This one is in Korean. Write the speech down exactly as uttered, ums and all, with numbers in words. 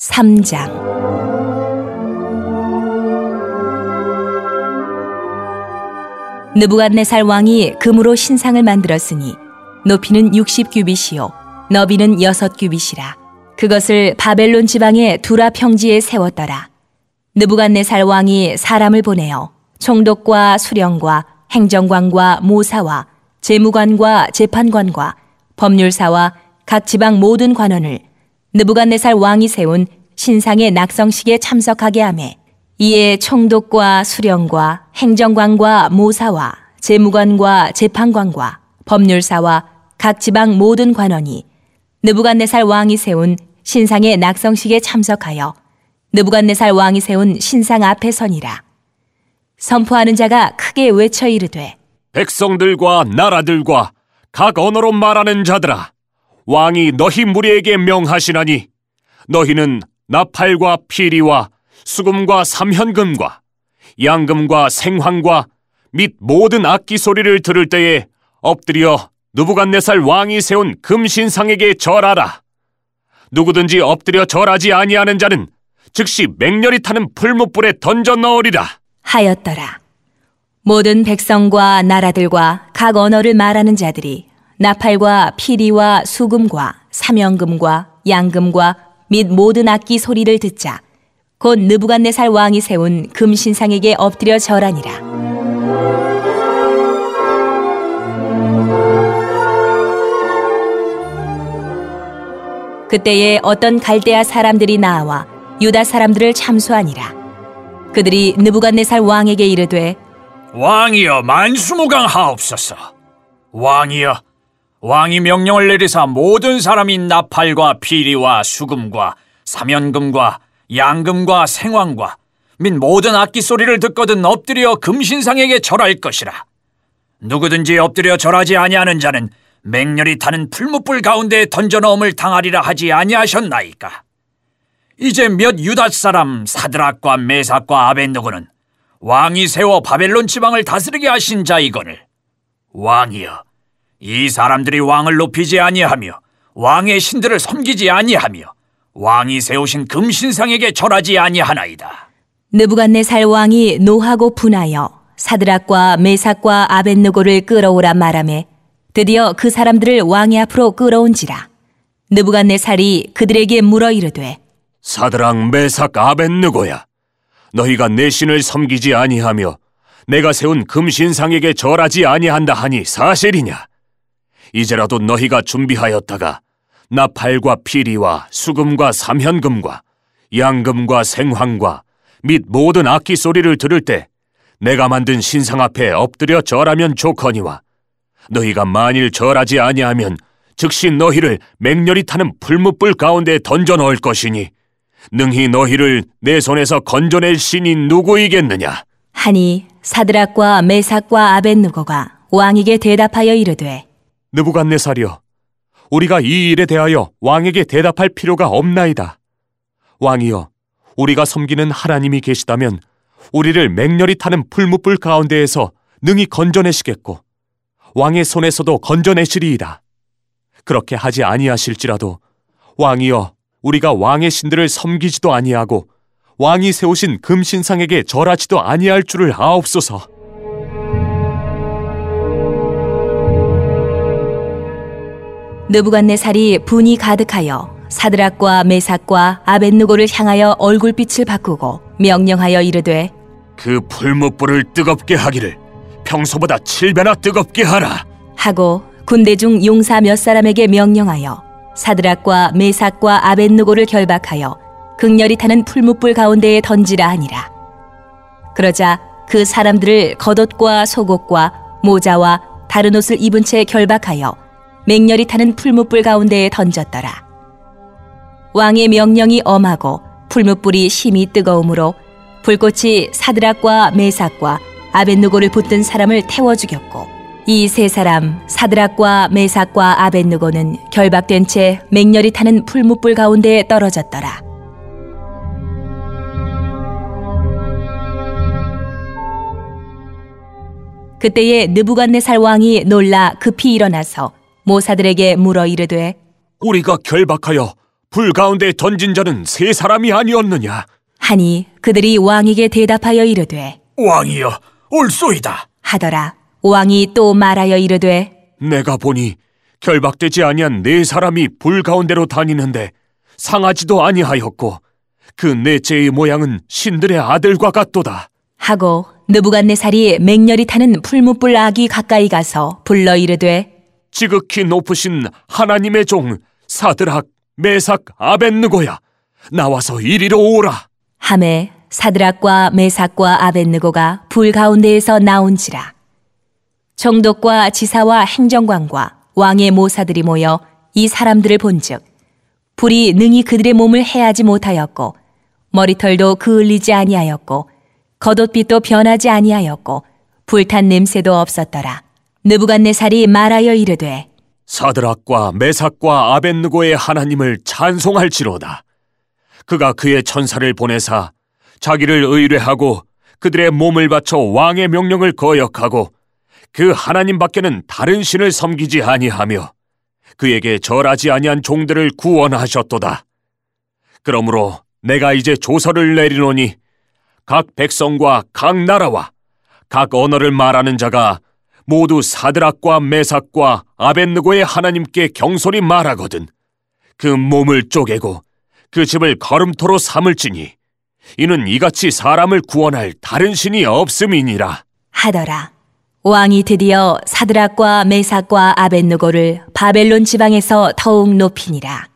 삼 장. 느부갓네살 왕이 금으로 신상을 만들었으니 높이는 육십 규빗이요 너비는 여섯 규빗이라. 그것을 바벨론 지방의 두라 평지에 세웠더라. 느부갓네살 왕이 사람을 보내어 총독과 수령과 행정관과 모사와 재무관과 재판관과 법률사와 각 지방 모든 관원을 느부갓네살 왕이 세운 신상의 낙성식에 참석하게 하매, 이에 총독과 수령과 행정관과 모사와 재무관과 재판관과 법률사와 각 지방 모든 관원이 느부갓네살 왕이 세운 신상의 낙성식에 참석하여 느부갓네살 왕이 세운 신상 앞에 서니라. 선포하는 자가 크게 외쳐 이르되, 백성들과 나라들과 각 언어로 말하는 자들아, 왕이 너희 무리에게 명하시나니 너희는 나팔과 피리와 수금과 삼현금과 양금과 생황과 및 모든 악기 소리를 들을 때에 엎드려 느부갓네살 왕이 세운 금신상에게 절하라. 누구든지 엎드려 절하지 아니하는 자는 즉시 맹렬히 타는 풀무불에 던져 넣으리라 하였더라. 모든 백성과 나라들과 각 언어를 말하는 자들이 나팔과 피리와 수금과 삼현금과 양금과 및 모든 악기 소리를 듣자 곧 느부갓네살 왕이 세운 금신상에게 엎드려 절하니라. 그때에 어떤 갈대아 사람들이 나와 유다 사람들을 참수하니라. 그들이 느부갓네살 왕에게 이르되, 왕이여, 만수무강하옵소서. 왕이여, 왕이 명령을 내리사 모든 사람이 나팔과 피리와 수금과 삼현금과 양금과 생황과 및 모든 악기 소리를 듣거든 엎드려 금신상에게 절할 것이라. 누구든지 엎드려 절하지 아니하는 자는 맹렬히 타는 풀무불 가운데에 던져 넣음을 당하리라 하지 아니하셨나이까. 이제 몇 유다 사람 사드락과 메삭과 아벳느고는 왕이 세워 바벨론 지방을 다스리게 하신 자이거늘, 왕이여, 이 사람들이 왕을 높이지 아니하며 왕의 신들을 섬기지 아니하며 왕이 세우신 금신상에게 절하지 아니하나이다. 느부갓네살 왕이 노하고 분하여 사드락과 메삭과 아벳느고를 끌어오라 말하매 드디어 그 사람들을 왕의 앞으로 끌어온지라. 느부갓네살이 그들에게 물어 이르되, 사드락, 메삭, 아벳느고야, 너희가 내 신을 섬기지 아니하며 내가 세운 금신상에게 절하지 아니한다 하니 사실이냐? 이제라도 너희가 준비하였다가 나팔과 피리와 수금과 삼현금과 양금과 생황과 및 모든 악기 소리를 들을 때 내가 만든 신상 앞에 엎드려 절하면 좋거니와, 너희가 만일 절하지 아니하면 즉시 너희를 맹렬히 타는 풀무불 가운데 던져 넣을 것이니 능히 너희를 내 손에서 건져낼 신이 누구이겠느냐 하니, 사드락과 메삭과 아벳느고가 왕에게 대답하여 이르되, 느부갓네살이여, 우리가 이 일에 대하여 왕에게 대답할 필요가 없나이다. 왕이여, 우리가 섬기는 하나님이 계시다면 우리를 맹렬히 타는 풀무불 가운데에서 능히 건져내시겠고 왕의 손에서도 건져내시리이다. 그렇게 하지 아니하실지라도 왕이여, 우리가 왕의 신들을 섬기지도 아니하고 왕이 세우신 금신상에게 절하지도 아니할 줄을 아옵소서. 느부갓네살이 분이 가득하여 사드락과 메삭과 아벳느고를 향하여 얼굴빛을 바꾸고 명령하여 이르되, 그 풀무불을 뜨겁게 하기를 평소보다 칠배나 뜨겁게 하라 하고 군대 중 용사 몇 사람에게 명령하여 사드락과 메삭과 아벳느고를 결박하여 극렬히 타는 풀무불 가운데에 던지라 하니라. 그러자 그 사람들을 겉옷과 속옷과 모자와 다른 옷을 입은 채 결박하여 맹렬히 타는 풀무불 가운데에 던졌더라. 왕의 명령이 엄하고 풀무불이 심히 뜨거우므로 불꽃이 사드락과 메삭과 아벳느고를 붙든 사람을 태워 죽였고, 이 세 사람 사드락과 메삭과 아벳느고는 결박된 채 맹렬히 타는 풀무불 가운데에 떨어졌더라. 그때에 느부갓네살 왕이 놀라 급히 일어나서 모사들에게 물어 이르되, 우리가 결박하여 불 가운데 던진 자는 세 사람이 아니었느냐? 하니 그들이 왕에게 대답하여 이르되 왕이여, 옳소이다 하더라. 왕이 또 말하여 이르되 내가 보니 결박되지 아니한 네 사람이 불 가운데로 다니는데 상하지도 아니하였고 그 넷째의 모양은 신들의 아들과 같도다 하고 느부갓네살이 맹렬히 타는 풀무불 악이 가까이 가서 불러 이르되 지극히 높으신 하나님의 종 사드락, 메삭, 아벳느고야, 나와서 이리로 오라. 하매 사드락과 메삭과 아벳느고가 불 가운데에서 나온지라. 총독과 지사와 행정관과 왕의 모사들이 모여 이 사람들을 본즉 불이 능히 그들의 몸을 해하지 못하였고 머리털도 그을리지 아니하였고 겉옷빛도 변하지 아니하였고 불탄 냄새도 없었더라. 느부갓네살이 말하여 이르되 사드락과 메삭과 아벳느고의 하나님을 찬송할지로다. 그가 그의 천사를 보내사 자기를 의뢰하고 그들의 몸을 바쳐 왕의 명령을 거역하고 그 하나님 밖에는 다른 신을 섬기지 아니하며 그에게 절하지 아니한 종들을 구원하셨도다. 그러므로 내가 이제 조서를 내리노니 각 백성과 각 나라와 각 언어를 말하는 자가 모두 사드락과 메삭과 아벳느고의 하나님께 경솔히 말하거든 그 몸을 쪼개고 그 집을 거름토로 삼을지니 이는 이같이 사람을 구원할 다른 신이 없음이니라 하더라. 왕이 드디어 사드락과 메삭과 아벳느고를 바벨론 지방에서 더욱 높이니라.